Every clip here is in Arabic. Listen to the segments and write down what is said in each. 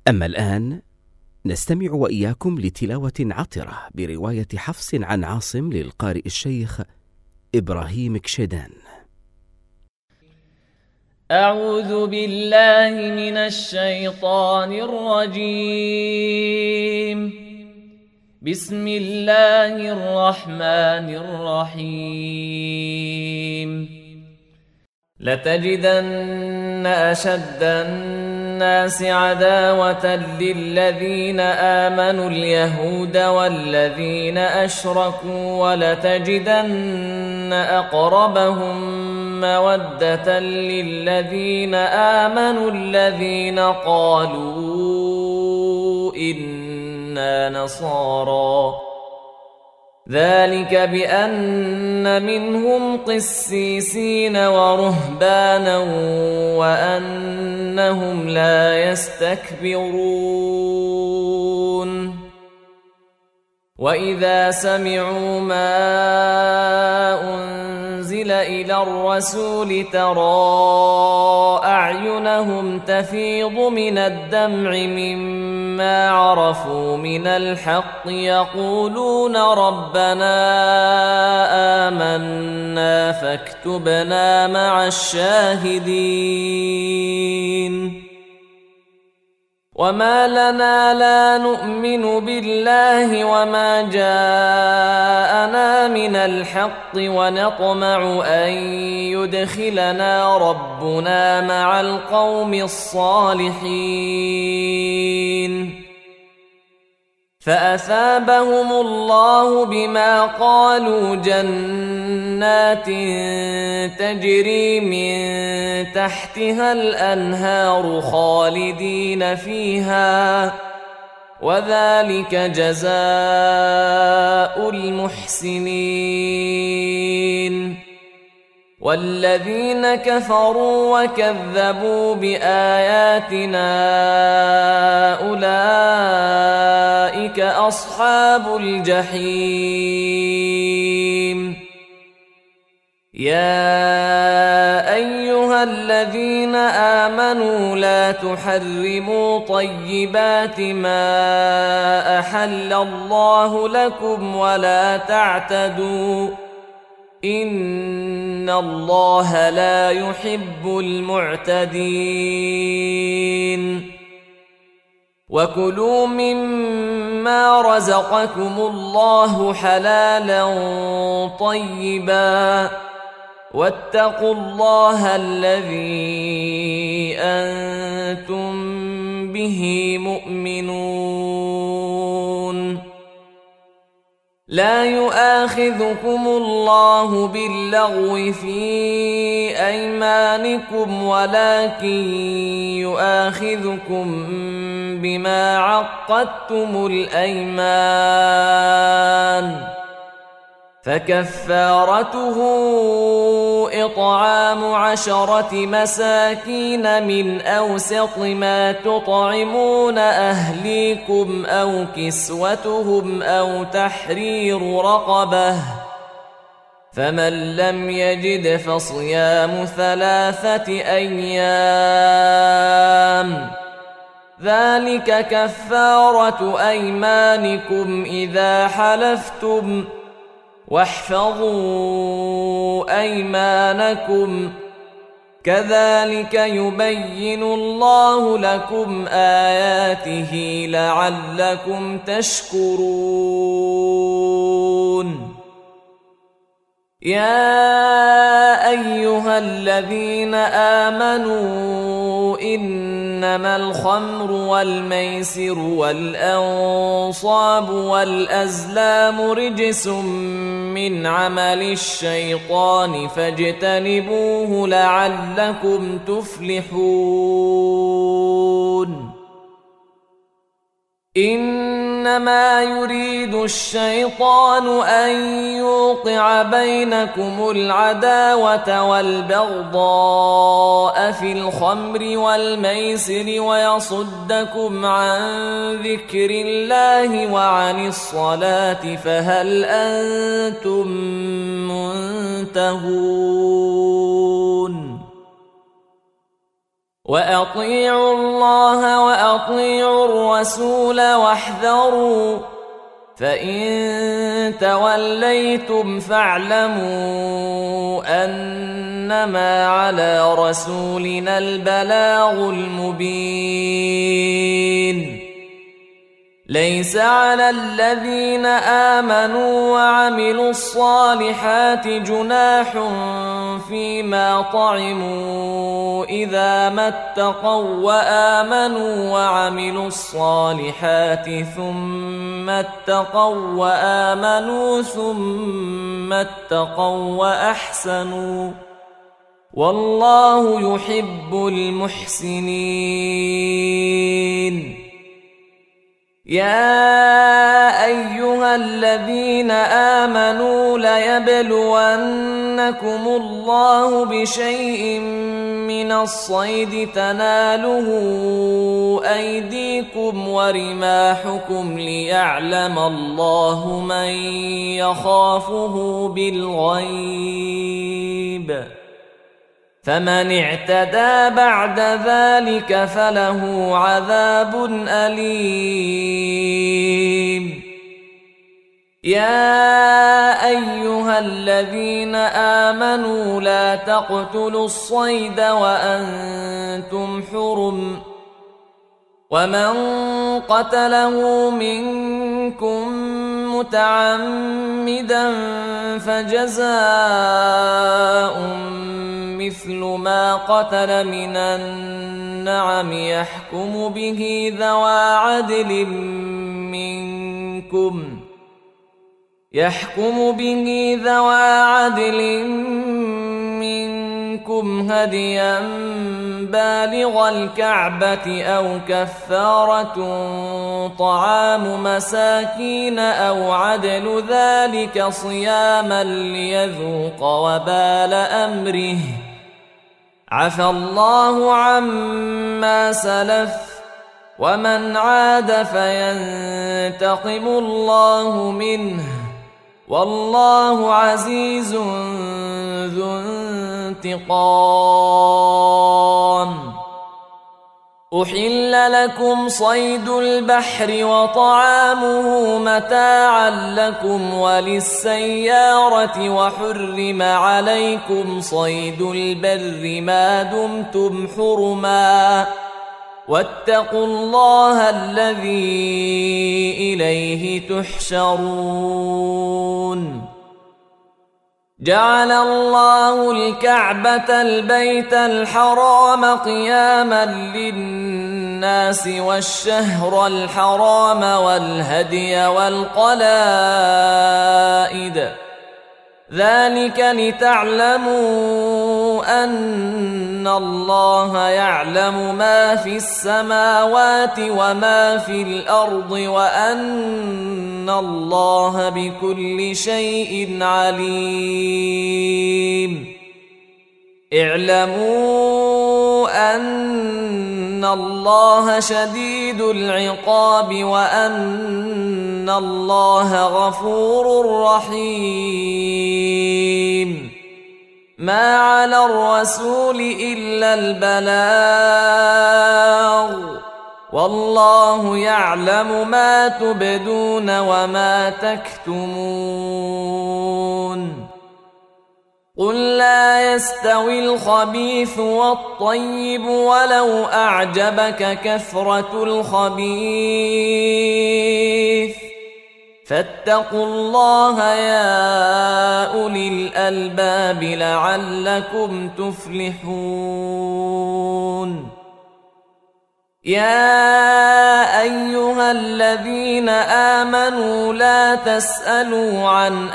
أما الآن نستمع وإياكم لتلاوة عطرة برواية حفص عن عاصم للقارئ الشيخ إبراهيم كشيدان. أعوذ بالله من الشيطان الرجيم. بسم الله الرحمن الرحيم. لتجدن أشد الناس عداوة للذين آمنوا اليهود والذين أشركوا ولتجدن أقربهم مودة للذين آمنوا الذين قالوا إنا نصارى، ذلك بأن منهم قسيسين ورهبانا وأنهم لا يستكبرون. وإذا سمعوا ما أنزل إلى الرسول ترى أعينهم تفيض من الدمع مما عرفوا من الحق يقولون ربنا آمنا فاكتبنا مع الشاهدين. وما لنا لا نؤمن بالله وما جاءنا من الحق ونطمع أن يدخلنا ربنا مع القوم الصالحين. فأثابهم الله بما قالوا جنات تجري من تحتها الأنهار خالدين فيها، وذلك جزاء المحسنين. والذين كفروا وكذبوا بآياتنا أولئك أصحاب الجحيم. يا أيها الذين آمنوا لا تحرموا طيبات ما أحل الله لكم ولا تعتدوا، إن الله لا يحب المعتدين. وكلوا مما رزقكم الله حلالا طيبا واتقوا الله الذي أنتم به مؤمنون. لا يؤاخذكم الله باللغو في أيمانكم ولكن يؤاخذكم بما عقدتم الأيمان، فكفارته إطعام 10 مساكين من أوسط ما تطعمون أهليكم أو كسوتهم أو تحرير رقبة، فمن لم يجد فصيام 3 أيام، ذلك كفارة أيمانكم إذا حلفتم، واحفظوا أيمانكم، كذلك يبين الله لكم آياته لعلكم تشكرون. يا أيها الذين آمنوا إنما الخمر والميسر والأنصاب والأزلام رجس من عمل الشيطان فاجتنبوه لعلكم تفلحون. إنما يريد الشيطان أن يوقع بينكم العداوة والبغضاء في الخمر والميسر ويصدكم عن ذكر الله وعن الصلاة فهل أنتم منتهون؟ وأطيعوا الله وأطيعوا الرسول واحذروا فإن توليتم فاعلموا أنما على رسولنا البلاغ المبين ليس على الذين آمنوا وعملوا الصالحات جناح فيما طعموا إذا ما اتقوا وآمنوا وعملوا الصالحات ثم اتقوا وآمنوا ثم اتقوا وأحسنوا والله يحب المحسنين يا أيها الذين آمنوا ليبلونكم الله بشيء من الصيد تناله أيديكم ورماحكم ليعلم الله من يخافه بالغيب فمن اعتدى بعد ذلك فله عذاب أليم يا أيها الذين آمنوا لا تقتلوا الصيد وأنتم حرم ومن قتله منكم متعمدا فجزاء مثل ما قتل من النعم يحكم به ذوى عدل منكم هديا بالغ الكعبة أو كفارة طعام مساكين أو عدل ذلك صياما ليذوق وبال أمره عفى الله عما سلف ومن عاد فينتقم الله منه والله عزيز ذو انتقام أحل لكم صيد البحر وطعامه متاعا لكم وللسيارة وحرم عليكم صيد البر ما دمتم حرما واتقوا الله الذي إليه تحشرون جعل الله الكعبة البيت الحرام قياما للناس والشهر الحرام والهدي والقلائد ذلك لتعلموا أن الله يعلم ما في السماوات وما في الأرض وأن الله بكل شيء عليم اعلموا أن الله شديد العقاب وأن الله غفور رحيم ما على الرسول إلا البلاغ والله يعلم ما تبدون وما تكتمون قل لا يستوي الخبيث والطيب ولو أعجبك كثرة الخبيث فاتقوا الله يا أولي الألباب لعلكم تفلحون يا أيها الذين آمنوا لا تسألوا عن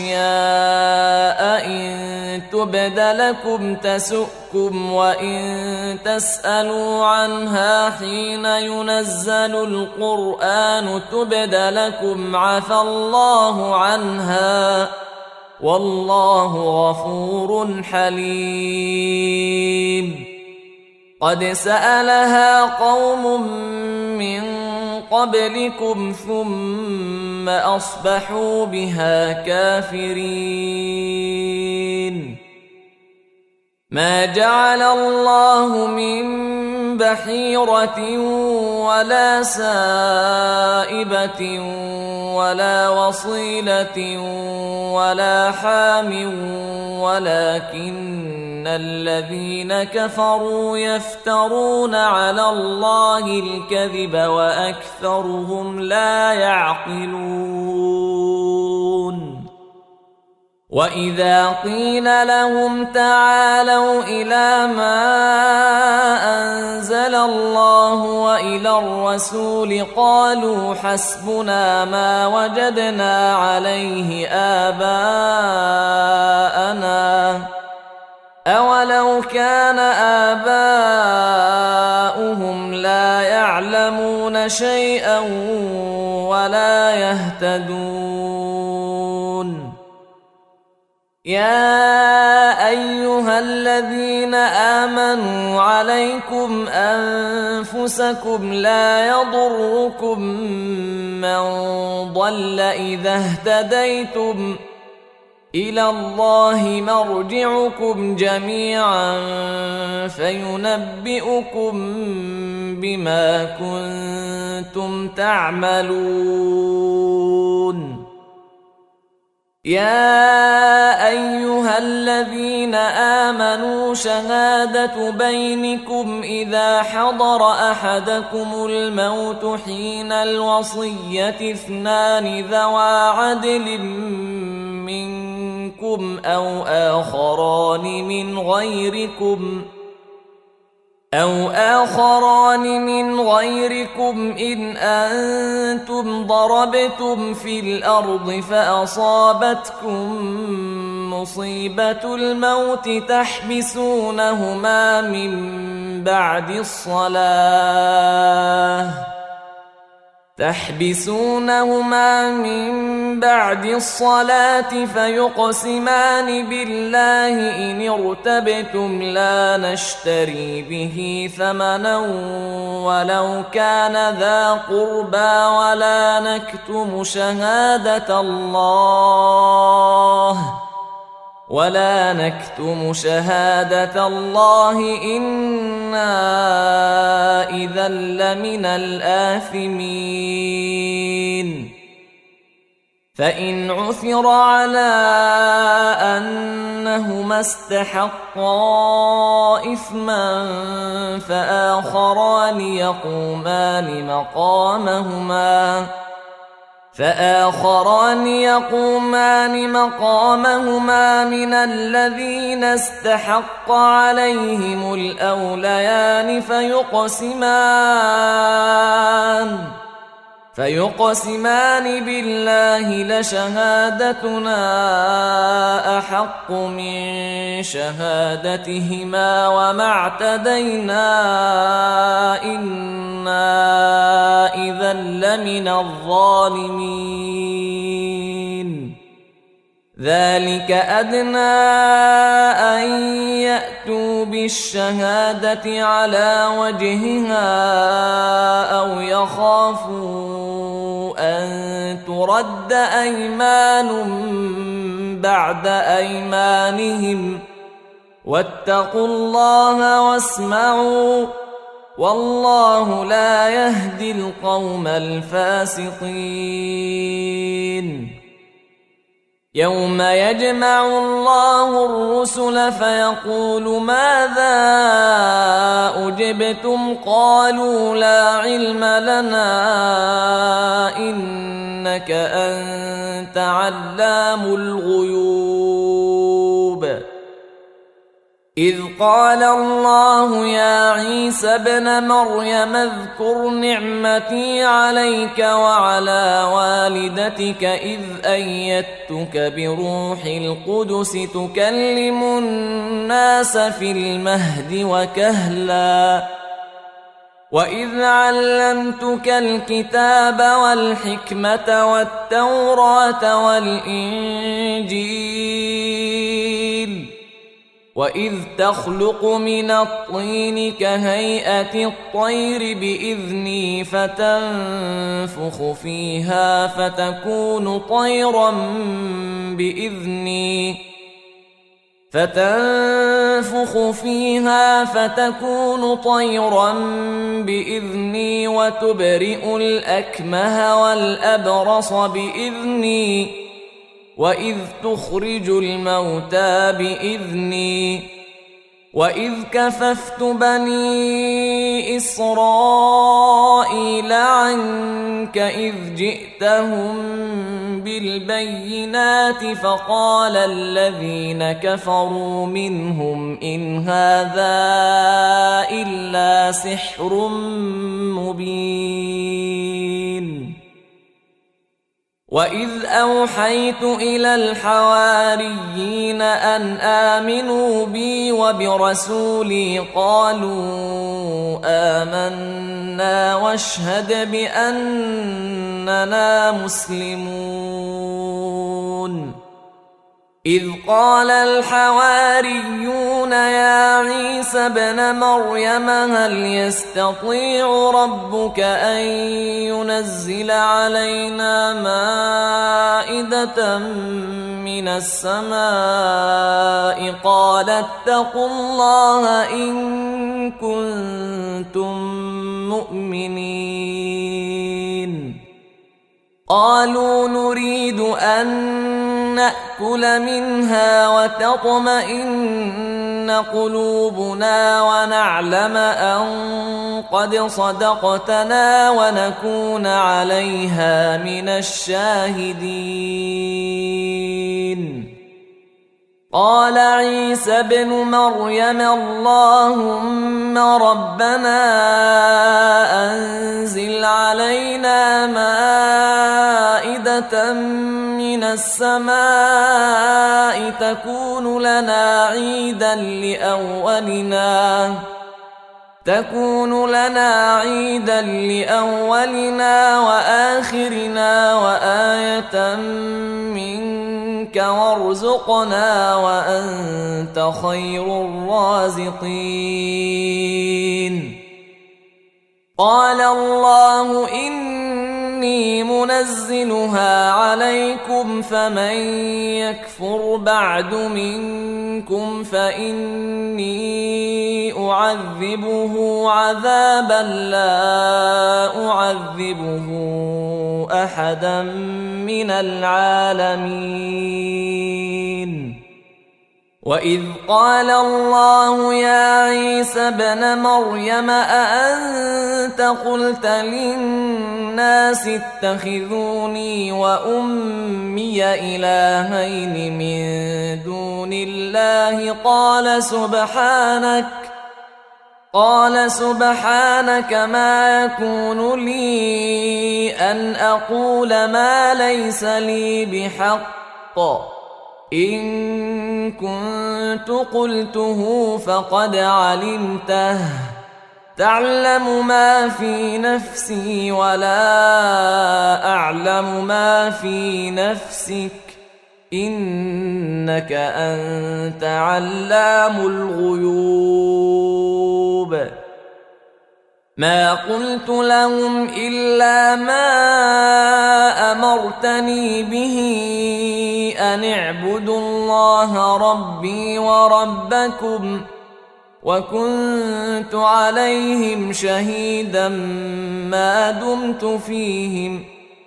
أشياء إن تبد لكم تسؤكم وإن تسألوا عنها حين ينزل القرآن تبد لكم عفى الله عنها والله غفور حليم قد سألها قوم من قبلكم ثم أصبحوا بها كافرين ما جعل الله من بحيرة ولا سائبة ولا وصيلة ولا حام ولكن الذين كفروا يفترون على الله الكذب وأكثرهم لا يعقلون وإذا قيل لهم تعالوا إلى ما أنزل الله وإلى الرسول قالوا حسبنا ما وجدنا عليه آباءنا أولو كان آباؤهم لا يعلمون شيئا ولا يهتدون يا أيها الذين آمنوا عليكم أنفسكم لا يضركم من ضل إذا اهتديتم إلى الله مرجعكم جميعا فينبئكم بما كنتم تعملون يا أيها الذين آمنوا شهادة بينكم إذا حضر أحدكم الموت حين الوصية اثنان ذوى عدل منكم أو آخران من غيركم إن أنتم ضربتم في الأرض فأصابتكم مصيبة الموت تحبسونهما من بعد الصلاة فيقسمان بالله إن ارتبتم لا نشتري به ثمنا ولو كان ذا قربى ولا نكتم شهادة الله إنا إذا لمن الآثمين فإن عثر على أنهما استحقا إثما فآخران يقومان مقامهما من الذين استحق عليهم الأوليان فيقسمان بالله لشهادتنا أحق من شهادتهما وما اعتدينا إنا إذا لمن الظالمين ذلك أدنى أن يأتوا بالشهادة على وجهها أو يخافوا أن ترد أيمان بعد أيمانهم واتقوا الله واسمعوا والله لا يهدي القوم الفاسقين يوم يجمع الله الرسل فيقول ماذا أجبتم قالوا لا علم لنا إنك أنت علام الغيوب إذ قال الله يا عيسى ابن مريم اذكر نعمتي عليك وعلى والدتك إذ أيدتك بروح القدس تكلم الناس في المهد وكهلا وإذ علمتك الكتاب والحكمة والتوراة والإنجيل وإذ تخلق من الطين كهيئة الطير بإذني فتنفخ فيها فتكون طيرا بإذني فتنفخ فيها فتكون طيرا بإذني وتبرئ الأكمه والأبرص بإذني وإذ تخرج الموتى بإذني وإذ كففت بني إسرائيل عنك إذ جئتهم بالبينات فقال الذين كفروا منهم إن هذا إلا سحر مبين وإذ أوحيت إلى الحواريين أن آمنوا بي وبرسولي قالوا آمنا واشهد بأننا مسلمون إذ قال الحواريون يا عيسى ابن مريم هل يستطيع ربك أن ينزل علينا مائدة من السماء قال اتقوا الله إن كنتم مؤمنين قالوا نريد أن نأكل منها وتطمئن قلوبنا ونعلم أن قد صدقتنا ونكون عليها من الشاهدين قال عيسى ابن مريم اللهم ربنا أنزل علينا مائدة من السماء تكون لنا عيدا لأولنا وآخرنا وآية منك وارزقنا وأنت خير الرازقين قال الله إني منزلها عليكم فمن يكفر بعد منكم فإني أعذبه عذابا لا أعذبه أحدا من العالمين وإذ قال الله يا عيسى ابن مريم أأنت قلت للناس اتخذوني وأمي إلهين من دون الله قال سبحانك ما يكون لي أن أقول ما ليس لي بحق إن كنت قلته فقد علمته تعلم ما في نفسي ولا أعلم ما في نفسك إنك أنت علام الغيوب ما قلت لهم إلا ما أمرتني به أن اعبدوا الله ربي وربكم وكنت عليهم شهيدا ما دمت فيهم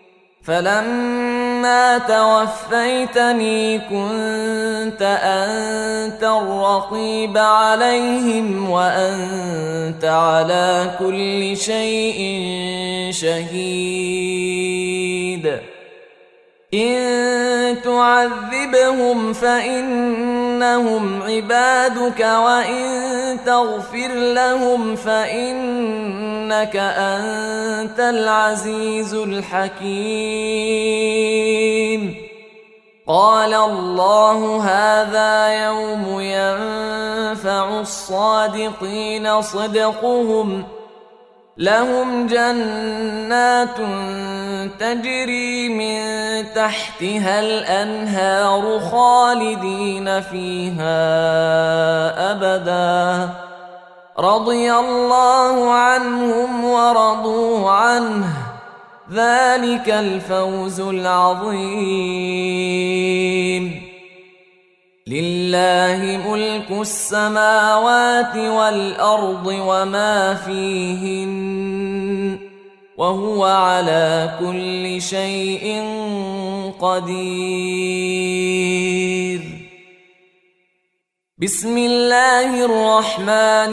فلما توفيتني كنت أنت الرقيب عليهم وأنت على كل شيء شهيد إن تعذبهم فإنهم عبادك وإن تغفر لهم فإنك أنت العزيز الحكيم قال الله هذا يوم ينفع الصادقين صدقهم لهم جنات تجري من تحتها الأنهار خالدين فيها أبدا رضي الله عنهم ورضوا عنه ذلك الفوز العظيم لله ملك السماوات والأرض وما فيهن وهو على كل شيء قدير. بسم الله الرحمن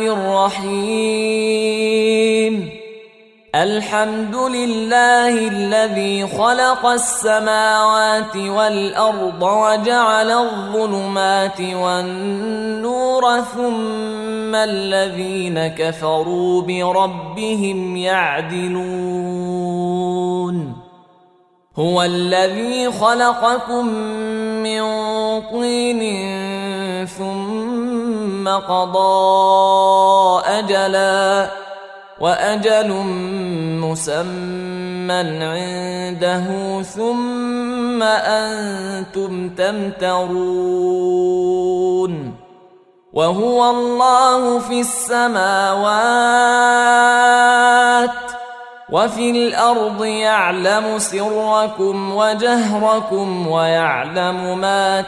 الرحيم. الحمد لله الذي خلق السماوات والأرض وجعل الظلمات والنور ثم الذين كفروا بربهم يعدلون. هو الذي خلقكم من طين ثم قضى أجلا وأجل مسمى عنده ثم أنتم تمترون. وهو الله في السماوات وفي الأرض يعلم سركم وجهركم ويعلم ما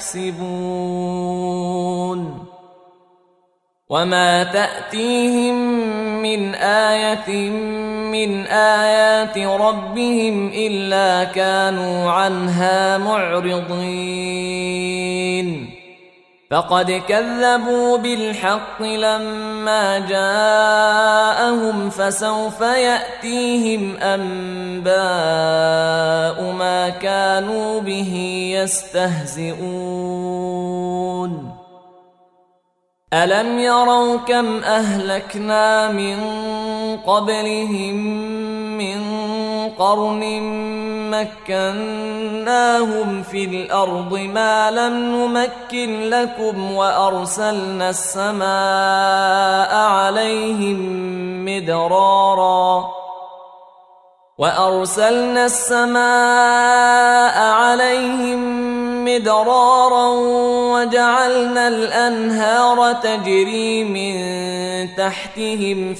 تكسبون. وما تأتيهم من آية من آيات ربهم إلا كانوا عنها معرضين. فقد كذبوا بالحق لما جاءهم فسوف يأتيهم أنباء ما كانوا به يستهزئون. ألم يروا كم أهلكنا من قبلهم من قرن مكناهم في الأرض ما لم نمكن لكم وأرسلنا السماء عليهم مدرارا وجعلنا الأنهار تجري من تحتهم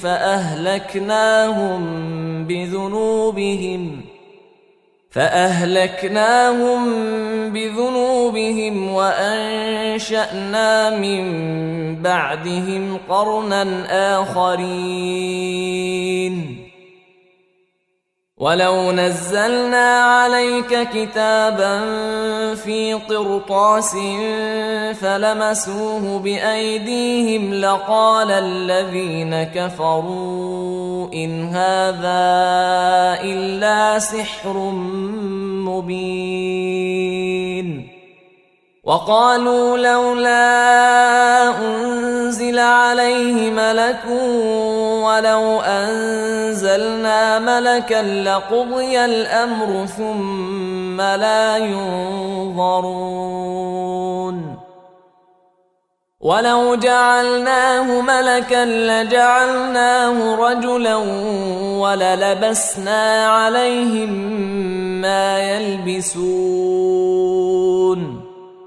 فأهلكناهم بذنوبهم وأنشأنا من بعدهم قرنا آخرين. ولو نزلنا عليك كتابا في قرطاس فلمسوه بأيديهم لقال الذين كفروا إن هذا إلا سحر مبين. وقالوا لولا أنزل عليه ملك ولو أنزلنا ملكا لقضي الأمر ثم لا ينظرون. ولو جعلناه ملكا لجعلناه رجلا وللبسنا عليهم ما يلبسون.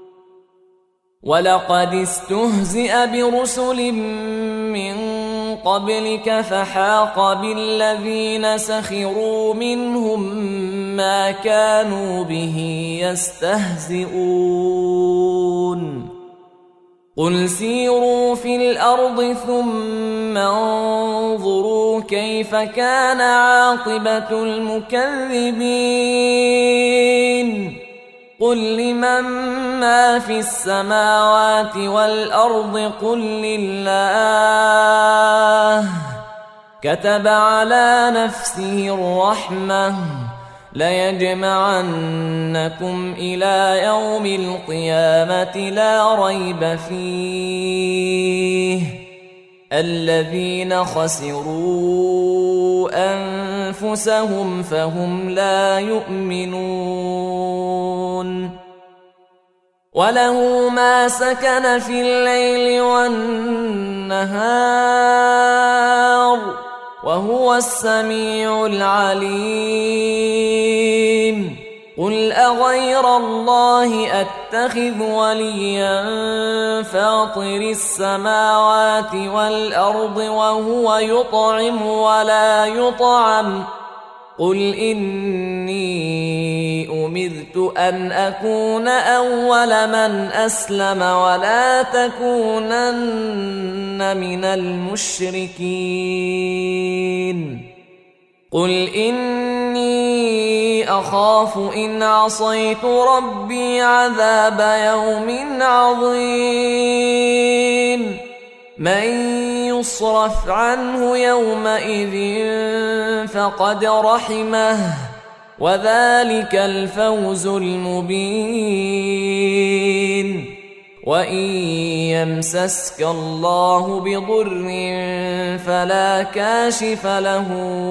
ولقد استهزئ برسل من قبلك فحاق بالذين سخروا منهم ما كانوا به يستهزئون. قل سيروا في الأرض ثم انظروا كيف كان عاقبة المكذبين. قل لمن ما في السماوات والأرض قل لله كتب على نفسه الرحمة ليجمعنكم إلى يوم القيامة لا ريب فيه الذين خسروا أنفسهم فهم لا يؤمنون. وله ما سكن في الليل والنهار وهو السميع العليم. قل أغير الله أتخذ وليا فاطر السماوات والأرض وهو يطعم ولا يطعم قل إني أمرت أن أكون أول من أسلم ولا تكونن من المشركين قل إني أخاف إن عصيت ربي عذاب يوم عظيم من يصرف عنه يومئذ فقد رحمه وذلك الفوز المبين وإن يمسسك الله بضر فلا كاشف له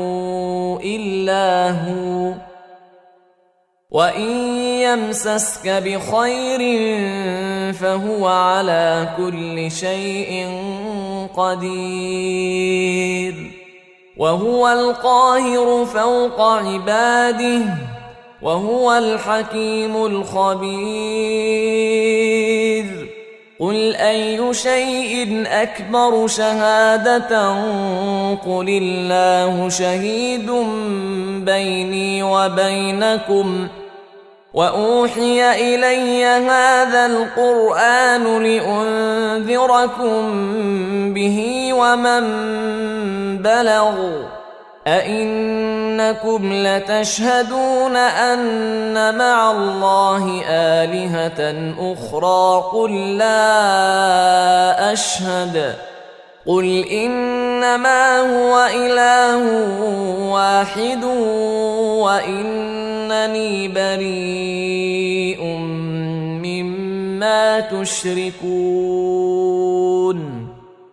إلا هو وإن يمسسك بخير فهو على كل شيء قدير وهو القاهر فوق عباده وهو الحكيم الخبير قل أي شيء أكبر شهادة قل الله شهيد بيني وبينكم وأوحي إلي هذا القرآن لأنذركم به ومن بلغ أئنكم لتشهدون أن مع الله آلهة أخرى قل لا أشهد قل إنما هو إله واحد وإنني بريء مما تشركون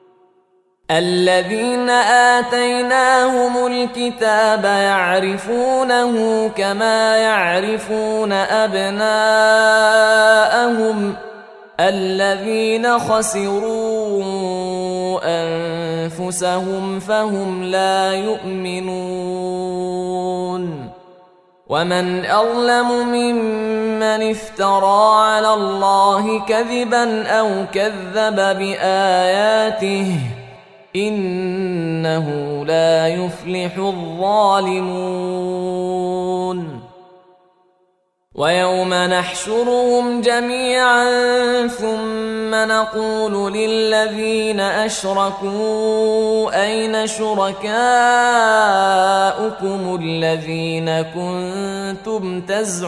الذين آتيناهم الكتاب يعرفونه كما يعرفون أبناءهم الذين خسروا أنفسهم فهم لا يؤمنون ومن أظلم ممن افترى على الله كذبا أو كذب بآياته إنه لا يفلح الظالمون ويوم نحشرهم جميعا ثم نقول للذين أشركوا أين شركاؤكم الذين كنتم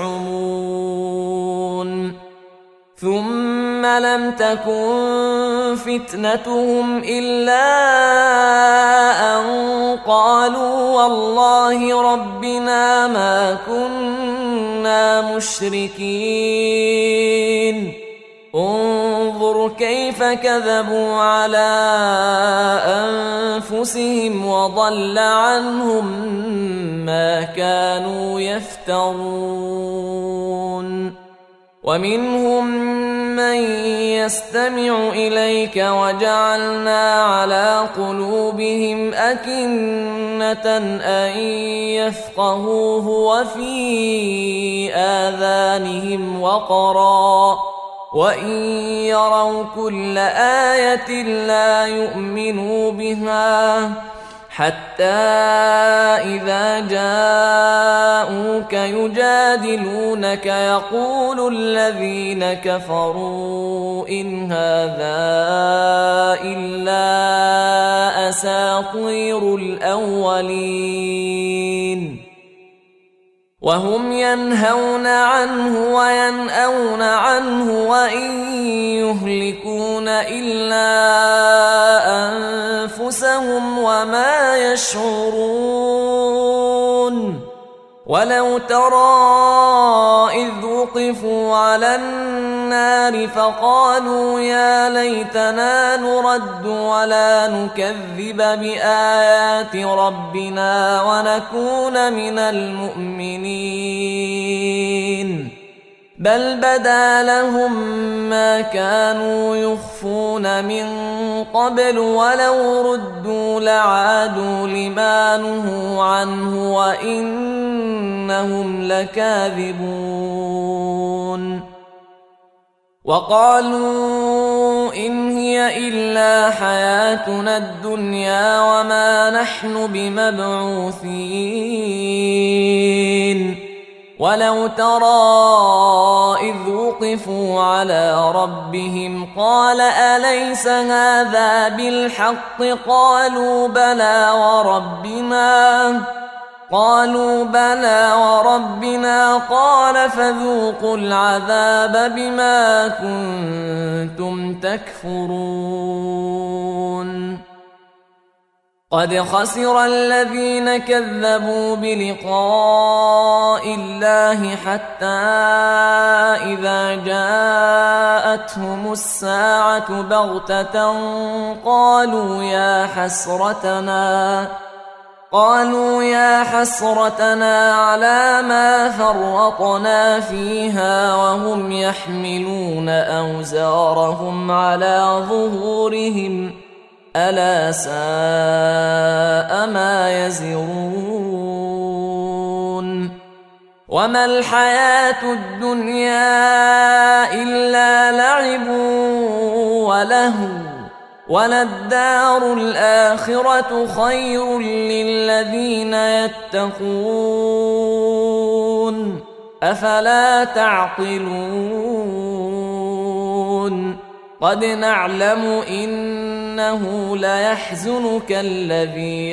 تزعمون ثم لم تكن فتنتهم إلا أن قالوا والله ربنا ما كنا مشركين انظر كيف كذبوا على أنفسهم وضل عنهم ما كانوا يفترون ومنهم من يستمع إليك وجعلنا على قلوبهم أكنة أن يفقهوه وفي آذانهم وقرا وإن يروا كل آية لا يؤمنوا بها حتى إذا جاءوك يجادلونك يقول الذين كفروا إن هذا إلا أساطير الأولين وهم ينهون عنه وينأون عنه وإن يهلكون إلا أنفسهم وما يشعرون ولو ترى إذ وقفوا على النار فقالوا يا ليتنا نرد ولا نكذب بآيات ربنا ونكون من المؤمنين بل بدا لهم ما كانوا يخفون من قبل ولو ردوا لعادوا لما نهوا عنه وإنهم لكاذبون وقالوا إن هي إلا حياتنا الدنيا وما نحن بمبعوثين ولو ترى إذ وقفوا على ربهم قال أليس هذا بالحق قالوا بلى وربنا قال فذوقوا العذاب بما كنتم تكفرون قد خسر الذين كذبوا بلقاء الله حتى إذا جاءتهم الساعة بغتة قالوا يا حسرتنا على ما فرطنا فيها وهم يحملون أوزارهم على ظهورهم ألا ساء ما يزرون وما الحياة الدنيا إلا لعب ولهو وللدار الآخرة خير للذين يتقون أفلا تعقلون قد نعلم إنه ليحزنك الذي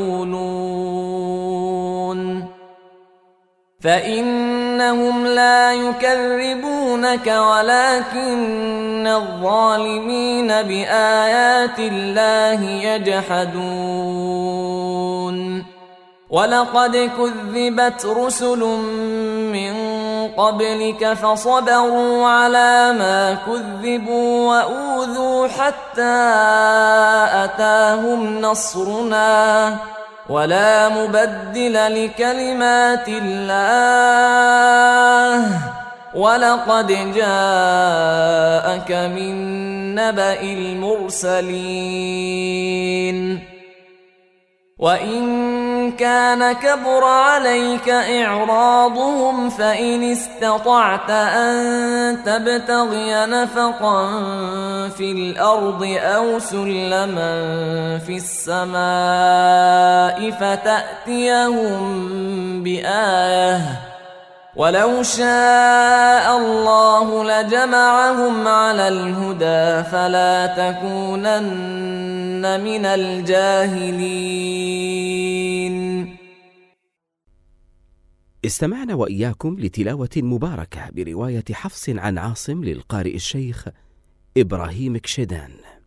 يقولون فإنهم لا يكذبونك ولكن الظالمين بآيات الله يجحدون ولقد كذبت رسل من قبلك فصبروا على ما كذبوا وأوذوا حتى أتاهم نصرنا ولا مبدل لكلمات الله ولقد جاءك من نبأ المرسلين وإن كان كبر عليك إعراضهم فإن استطعت أن تبتغي نفقا في الأرض أو سلما في السماء فتأتيهم بآية ولو شاء الله لجمعهم على الهدى فلا تكونن من الجاهلين. استمعنا وإياكم لتلاوة مباركة برواية حفص عن عاصم للقارئ الشيخ إبراهيم كشيدان.